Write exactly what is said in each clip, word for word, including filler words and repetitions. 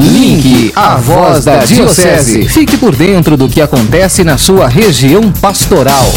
Link, a voz da Diocese. Fique por dentro do que acontece na sua região pastoral.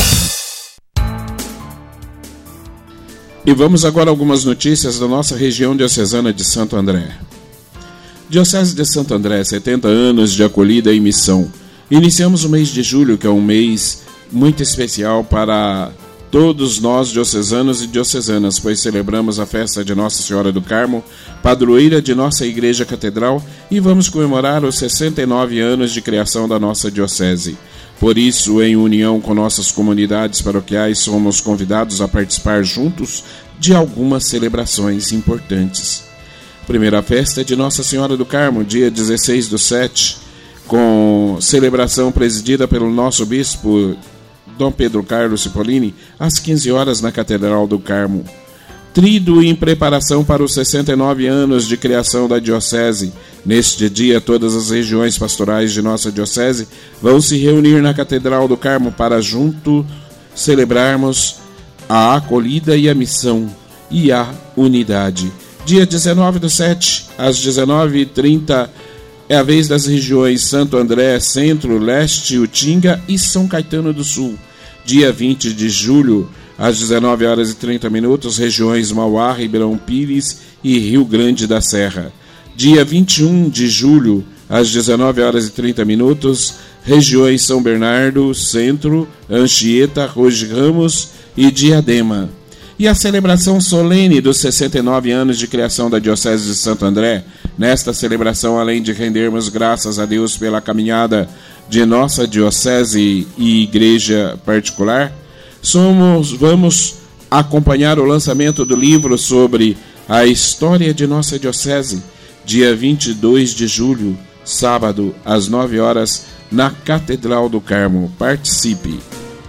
E vamos agora a algumas notícias da nossa região diocesana de Santo André. Diocese de Santo André, setenta anos de acolhida e missão. Iniciamos o mês de julho, que é um mês muito especial para todos nós diocesanos e diocesanas, pois celebramos a festa de Nossa Senhora do Carmo, padroeira de nossa Igreja Catedral, e vamos comemorar os sessenta e nove anos de criação da nossa diocese. Por isso, em união com nossas comunidades paroquiais, somos convidados a participar juntos de algumas celebrações importantes. Primeira festa de Nossa Senhora do Carmo, dia dezesseis do sete, com celebração presidida pelo nosso bispo Dom Pedro Carlos Cipollini, às quinze horas na Catedral do Carmo. Trido em preparação para os sessenta e nove anos de criação da Diocese. Neste dia, todas as regiões pastorais de nossa Diocese vão se reunir na Catedral do Carmo para junto celebrarmos a acolhida e a missão e a unidade. Dia dezenove do sete, às dezenove e trinta, é a vez das regiões Santo André, Centro, Leste, Utinga e São Caetano do Sul. Dia vinte de julho, às dezenove horas e trinta minutos, regiões Mauá, Ribeirão Pires e Rio Grande da Serra. Dia vinte e um de julho, às dezenove horas e trinta minutos, regiões São Bernardo, Centro, Anchieta, Roge Ramos e Diadema. E a celebração solene dos sessenta e nove anos de criação da Diocese de Santo André. Nesta celebração, além de rendermos graças a Deus pela caminhada de nossa Diocese e Igreja particular, somos, vamos acompanhar o lançamento do livro sobre a história de nossa Diocese, dia vinte e dois de julho, sábado, às nove horas, na Catedral do Carmo. Participe!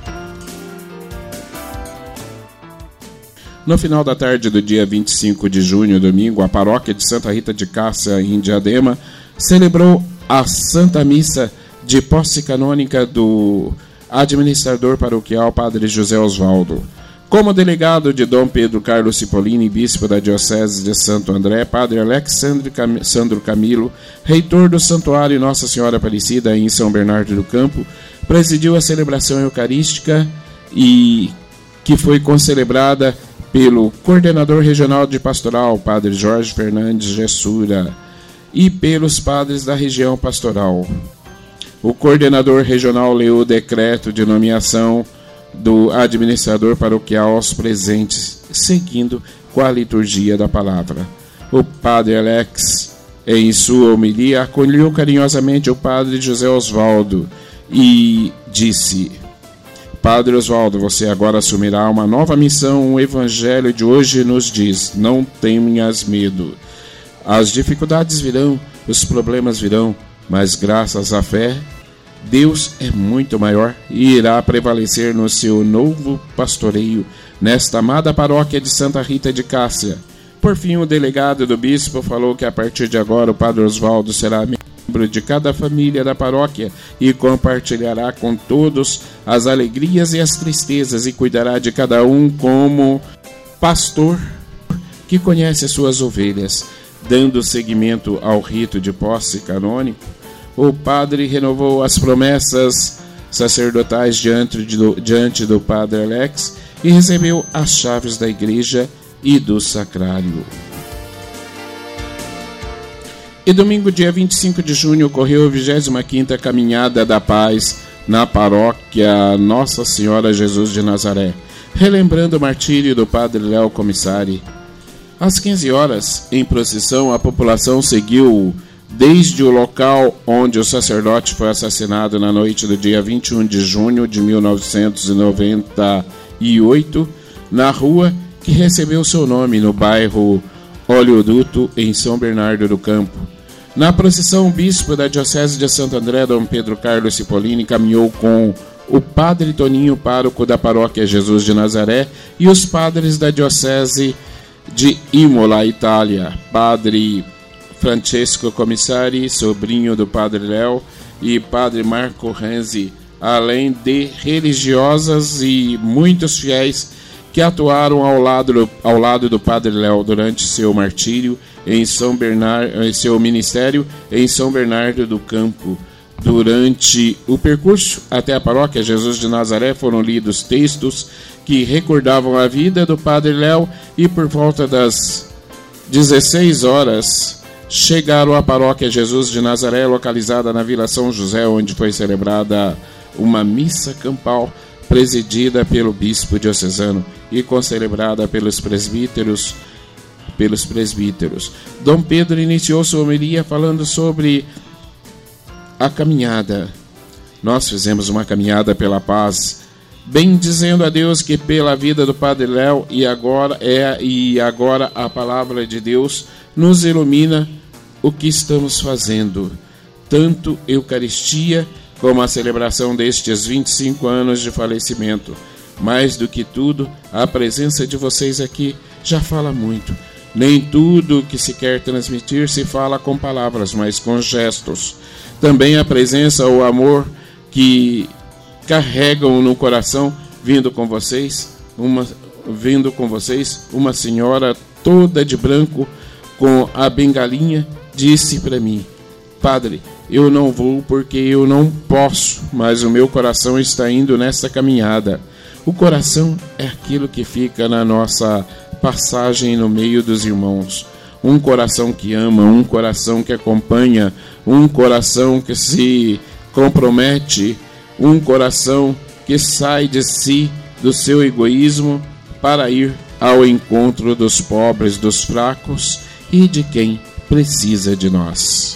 No final da tarde do dia vinte e cinco de junho, domingo, a paróquia de Santa Rita de Cássia, em Diadema, celebrou a Santa Missa de posse canônica do administrador paroquial Padre José Osvaldo. Como delegado de Dom Pedro Carlos Cipollini, bispo da Diocese de Santo André, Padre Alexandre Cam- Sandro Camilo, reitor do Santuário Nossa Senhora Aparecida em São Bernardo do Campo, presidiu a celebração eucarística e que foi concelebrada pelo coordenador regional de pastoral, Padre Jorge Fernandes Gessura, e pelos padres da região pastoral. O coordenador regional leu o decreto de nomeação do administrador paroquial aos presentes, seguindo com a liturgia da palavra. O Padre Alex, em sua homilia, acolheu carinhosamente o Padre José Osvaldo e disse: Padre Osvaldo, você agora assumirá uma nova missão. O Evangelho de hoje nos diz: não tenhas medo. As dificuldades virão, os problemas virão, mas graças à fé, Deus é muito maior e irá prevalecer no seu novo pastoreio nesta amada paróquia de Santa Rita de Cássia. Por fim, o delegado do bispo falou que a partir de agora o Padre Osvaldo será membro de cada família da paróquia e compartilhará com todos as alegrias e as tristezas e cuidará de cada um como pastor que conhece suas ovelhas. Dando seguimento ao rito de posse canônico, o padre renovou as promessas sacerdotais diante do, diante do Padre Alex e recebeu as chaves da igreja e do sacrário. E domingo, dia vinte e cinco de junho, ocorreu a vigésima quinta Caminhada da Paz na paróquia Nossa Senhora Jesus de Nazaré, relembrando o martírio do Padre Léo Comissari. Às quinze horas, em procissão, a população seguiu desde o local onde o sacerdote foi assassinado na noite do dia vinte e um de junho de mil novecentos e noventa e oito, na rua que recebeu seu nome no bairro Oleoduto, em São Bernardo do Campo. Na procissão, o bispo da Diocese de Santo André, Dom Pedro Carlos Cipollini, caminhou com o Padre Toninho, pároco da paróquia Jesus de Nazaré, e os padres da Diocese de Imola, Itália, Padre Francesco Comissari, sobrinho do Padre Léo, e Padre Marco Renzi, além de religiosas e muitos fiéis que atuaram ao lado, ao lado do Padre Léo durante seu martírio em São Bernardo, em seu ministério em São Bernardo do Campo. Durante o percurso até a paróquia Jesus de Nazaré foram lidos textos que recordavam a vida do Padre Léo e por volta das dezesseis horas chegaram à paróquia Jesus de Nazaré, localizada na Vila São José, onde foi celebrada uma missa campal presidida pelo bispo diocesano e concelebrada pelos presbíteros, pelos presbíteros. Dom Pedro iniciou sua homilia falando sobre a caminhada. Nós fizemos uma caminhada pela paz, bem dizendo a Deus que pela vida do Padre Léo e agora é e agora a palavra de Deus nos ilumina o que estamos fazendo, tanto Eucaristia como a celebração destes vinte e cinco anos de falecimento. Mais do que tudo, a presença de vocês aqui já fala muito. Nem tudo que se quer transmitir se fala com palavras, mas com gestos. Também a presença, o amor que carregam no coração, vindo com vocês, uma, vindo com vocês, uma senhora toda de branco com a bengalinha disse para mim: Padre, eu não vou porque eu não posso, mas o meu coração está indo nessa caminhada. O coração é aquilo que fica na nossa passagem no meio dos irmãos. Um coração que ama, um coração que acompanha, um coração que se compromete, um coração que sai de si, do seu egoísmo, para ir ao encontro dos pobres, dos fracos e de quem precisa de nós.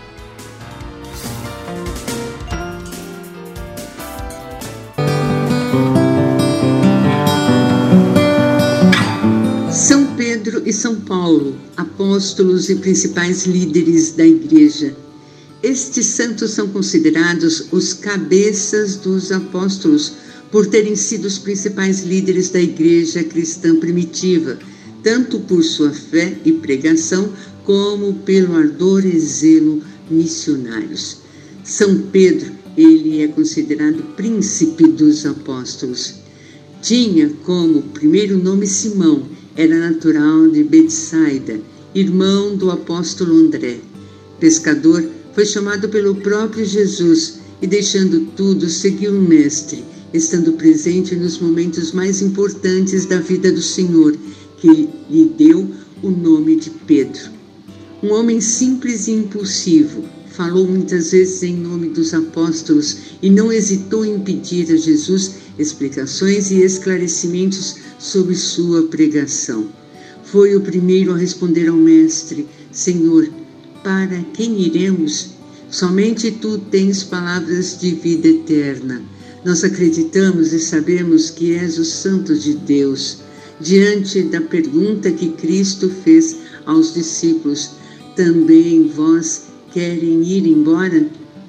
Pedro e São Paulo, apóstolos e principais líderes da Igreja. Estes santos são considerados os cabeças dos apóstolos, por terem sido os principais líderes da Igreja cristã primitiva, tanto por sua fé e pregação, como pelo ardor e zelo missionários. São Pedro, ele é considerado príncipe dos apóstolos. Tinha como primeiro nome Simão, era natural de Betsaida, irmão do apóstolo André. Pescador, foi chamado pelo próprio Jesus e, deixando tudo, seguiu o Mestre, estando presente nos momentos mais importantes da vida do Senhor, que lhe deu o nome de Pedro. Um homem simples e impulsivo, falou muitas vezes em nome dos apóstolos e não hesitou em pedir a Jesus explicações e esclarecimentos sobre sua pregação. Foi o primeiro a responder ao Mestre: Senhor, para quem iremos? Somente Tu tens palavras de vida eterna. Nós acreditamos e sabemos que és o Santo de Deus. Diante da pergunta que Cristo fez aos discípulos: também vós querem ir embora?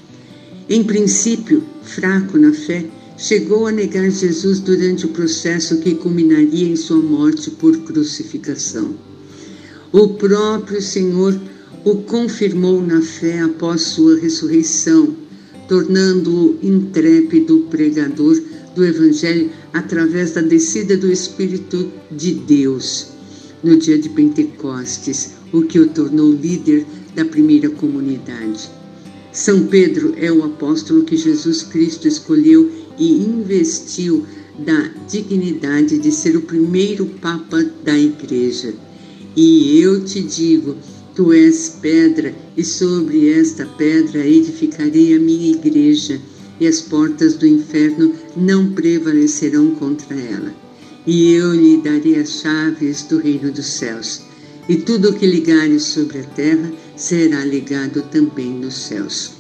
Em princípio, fraco na fé, chegou a negar Jesus durante o processo que culminaria em sua morte por crucificação. O próprio Senhor o confirmou na fé após sua ressurreição, tornando-o intrépido pregador do Evangelho através da descida do Espírito de Deus no dia de Pentecostes, o que o tornou líder da primeira comunidade. São Pedro é o apóstolo que Jesus Cristo escolheu e investiu da dignidade de ser o primeiro Papa da Igreja. E eu te digo, tu és pedra, e sobre esta pedra edificarei a minha Igreja, e as portas do inferno não prevalecerão contra ela. E eu lhe darei as chaves do reino dos céus. E tudo o que ligares sobre a terra será ligado também nos céus.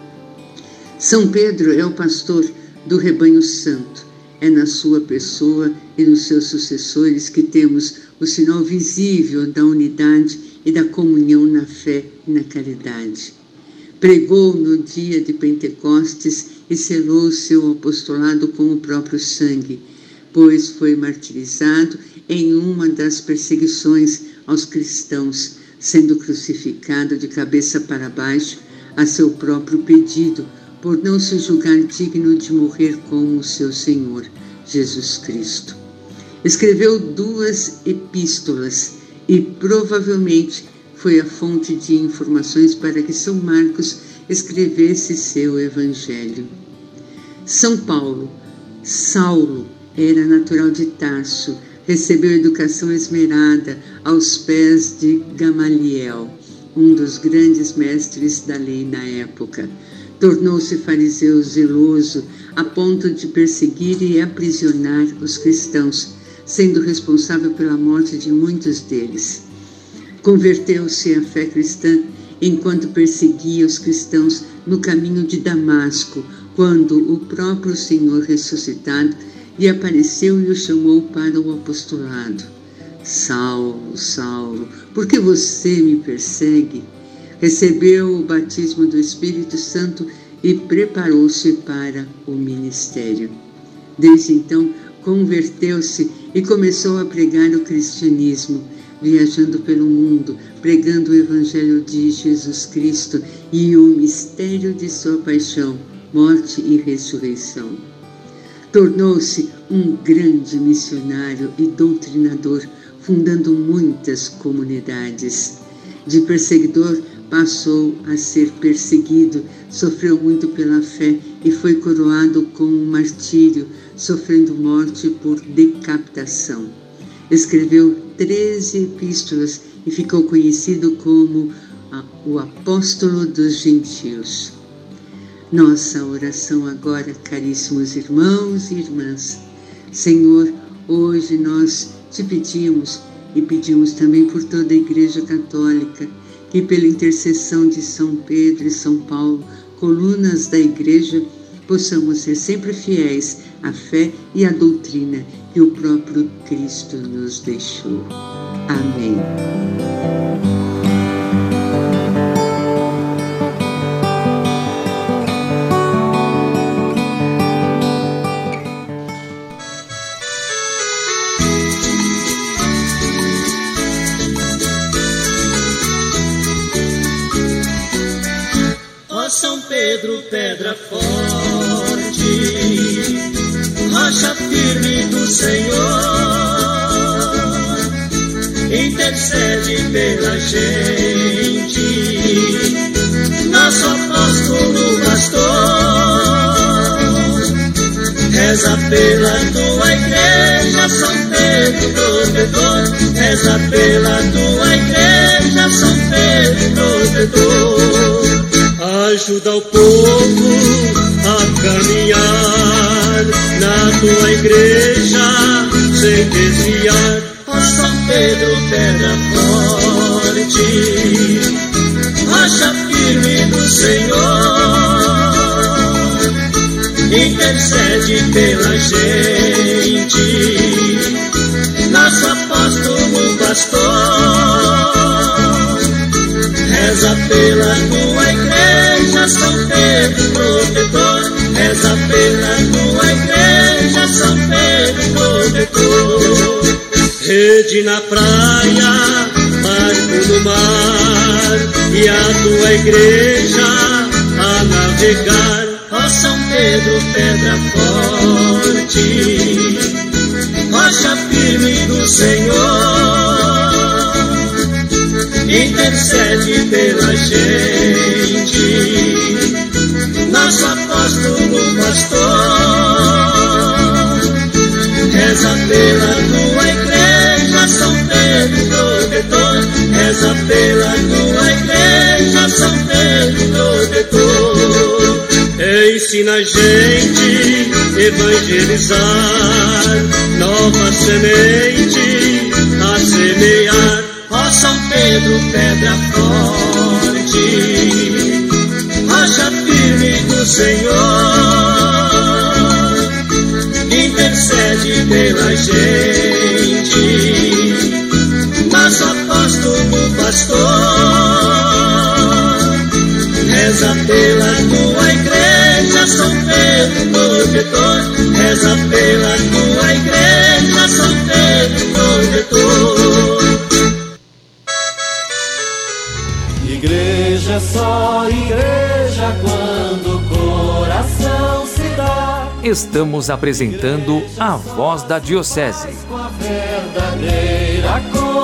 São Pedro é o pastor do rebanho santo. É na sua pessoa e nos seus sucessores que temos o sinal visível da unidade e da comunhão na fé e na caridade. Pregou no dia de Pentecostes e selou seu apostolado com o próprio sangue, pois foi martirizado em uma das perseguições aos cristãos, sendo crucificado de cabeça para baixo a seu próprio pedido, por não se julgar digno de morrer como o seu Senhor, Jesus Cristo. Escreveu duas epístolas e provavelmente foi a fonte de informações para que São Marcos escrevesse seu evangelho. São Paulo, Saulo, era natural de Tarso, recebeu educação esmerada aos pés de Gamaliel, um dos grandes mestres da lei na época. Tornou-se fariseu zeloso a ponto de perseguir e aprisionar os cristãos, sendo responsável pela morte de muitos deles. Converteu-se à fé cristã enquanto perseguia os cristãos no caminho de Damasco, quando o próprio Senhor ressuscitado lhe apareceu e o chamou para o apostolado. Saulo, Saulo, por que você me persegue? Recebeu o batismo do Espírito Santo e preparou-se para o ministério. Desde então, converteu-se e começou a pregar o cristianismo, viajando pelo mundo, pregando o Evangelho de Jesus Cristo e o mistério de sua paixão, morte e ressurreição. Tornou-se um grande missionário e doutrinador, fundando muitas comunidades. De perseguidor, passou a ser perseguido, sofreu muito pela fé e foi coroado com um martírio, sofrendo morte por decapitação. Escreveu treze epístolas e ficou conhecido como o apóstolo dos gentios. Nossa oração agora, caríssimos irmãos e irmãs. Senhor, hoje nós te pedimos e pedimos também por toda a Igreja Católica, que pela intercessão de São Pedro e São Paulo, colunas da Igreja, possamos ser sempre fiéis à fé e à doutrina que o próprio Cristo nos deixou. Amém. São Pedro, pedra forte, rocha firme do Senhor, intercede pela gente, nosso apóstolo pastor, reza pela tua igreja, São Pedro protetor, reza pela tua igreja, São Pedro protetor. Ajuda o povo a caminhar na tua igreja sem desviar. Ó São Pedro, pedra forte, rocha firme do Senhor, intercede pela gente, nosso apóstolo pastor, reza pela tua igreja, São Pedro protetor, reza pela tua igreja, São Pedro protetor. Rede na praia, barco no mar, e a tua igreja a navegar. Ó São Pedro, pedra forte, rocha firme do Senhor, intercede pela gente, nosso apóstolo pastor, reza pela tua igreja, São Pedro protetor, reza pela tua igreja, São Pedro protetor. Ensina a gente evangelizar, nova semente a semear. Ó São Pedro, pedra forte, rocha firme do Senhor, intercede pela gente, nosso apóstolo pastor, reza pela tua igreja, São Pedro protetor, reza pela tua igreja, São Pedro protetor. Igreja é só igreja quando o coração se dá. estamos apresentando a Voz da Diocese. Com a verdadeira